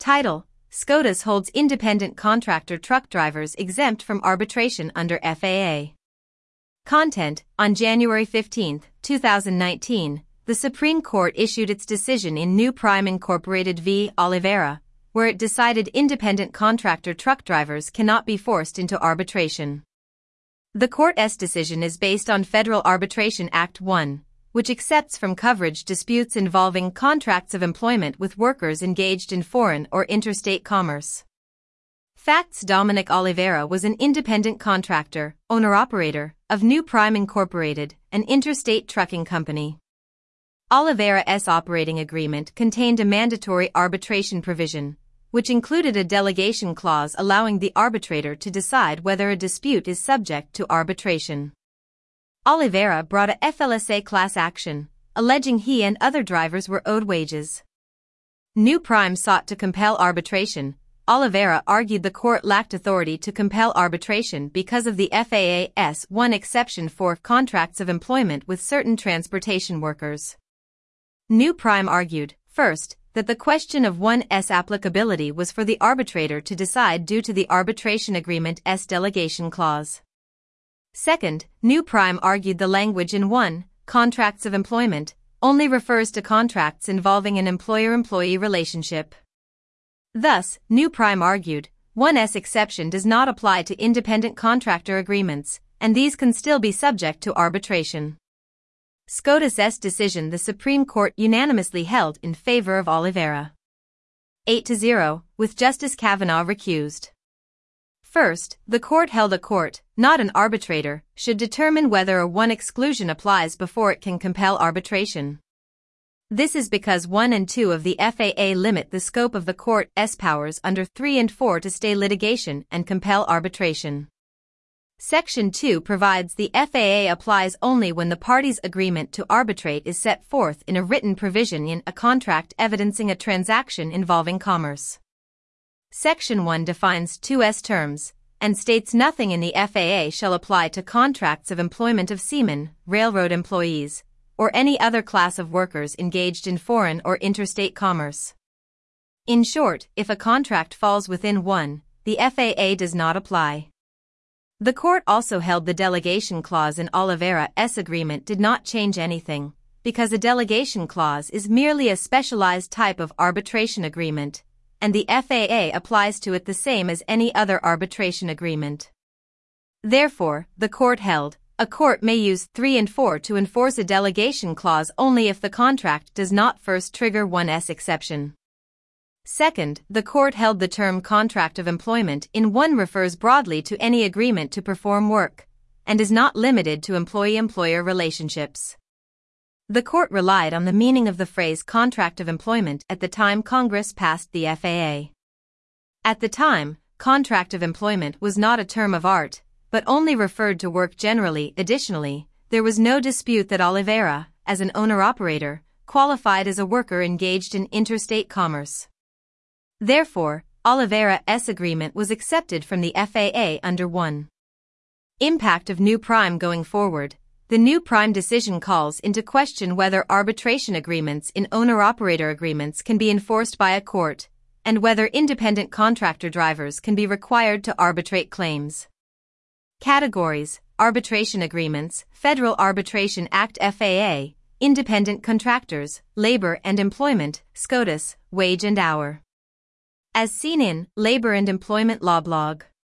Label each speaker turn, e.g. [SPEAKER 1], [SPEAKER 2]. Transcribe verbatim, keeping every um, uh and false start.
[SPEAKER 1] Title: SCOTUS holds independent contractor truck drivers exempt from arbitration under F A A. Content: On January fifteenth, two thousand nineteen, the Supreme Court issued its decision in New Prime Incorporated v. Oliveira, where it decided independent contractor truck drivers cannot be forced into arbitration. The Court's decision is based on Federal Arbitration Act one, which accepts from coverage disputes involving contracts of employment with workers engaged in foreign or interstate commerce. Facts: Dominic Oliveira was an independent contractor, owner-operator, of New Prime Incorporated, an interstate trucking company. Oliveira's operating agreement contained a mandatory arbitration provision, which included a delegation clause allowing the arbitrator to decide whether a dispute is subject to arbitration. Oliveira brought a F L S A class action, alleging he and other drivers were owed wages. New Prime sought to compel arbitration. Oliveira argued the court lacked authority to compel arbitration because of the F A A's one exception for contracts of employment with certain transportation workers. New Prime argued, first, that the question of one's applicability was for the arbitrator to decide due to the arbitration agreement's delegation clause. Second, New Prime argued the language in one, contracts of employment, only refers to contracts involving an employer-employee relationship. Thus, New Prime argued, one's exception does not apply to independent contractor agreements, and these can still be subject to arbitration. SCOTUS's decision: the Supreme Court unanimously held in favor of Oliveira. eight to zero, with Justice Kavanaugh recused. First, the court held a court, not an arbitrator, should determine whether a one exclusion applies before it can compel arbitration. This is because one and two of the F A A limit the scope of the court's powers under three and four to stay litigation and compel arbitration. Section two provides the F A A applies only when the parties' agreement to arbitrate is set forth in a written provision in a contract evidencing a transaction involving commerce. Section one defines two's terms, and states nothing in the F A A shall apply to contracts of employment of seamen, railroad employees, or any other class of workers engaged in foreign or interstate commerce. In short, if a contract falls within one, the F A A does not apply. The court also held the delegation clause in Oliveira's agreement did not change anything, because a delegation clause is merely a specialized type of arbitration agreement, and the F A A applies to it the same as any other arbitration agreement. Therefore, the court held, a court may use three and four to enforce a delegation clause only if the contract does not first trigger one's exception. Second, the court held the term contract of employment in one refers broadly to any agreement to perform work, and is not limited to employee-employer relationships. The court relied on the meaning of the phrase contract of employment at the time Congress passed the F A A. At the time, contract of employment was not a term of art, but only referred to work generally. Additionally, there was no dispute that Oliveira, as an owner-operator, qualified as a worker engaged in interstate commerce. Therefore, Oliveira's agreement was accepted from the F A A under one. Impact of New Prime going forward. The New Prime decision calls into question whether arbitration agreements in owner-operator agreements can be enforced by a court, and whether independent contractor drivers can be required to arbitrate claims. Categories: arbitration agreements, Federal Arbitration Act F A A, independent contractors, labor and employment, SCOTUS, wage and hour. As seen in Labor and Employment Law blog.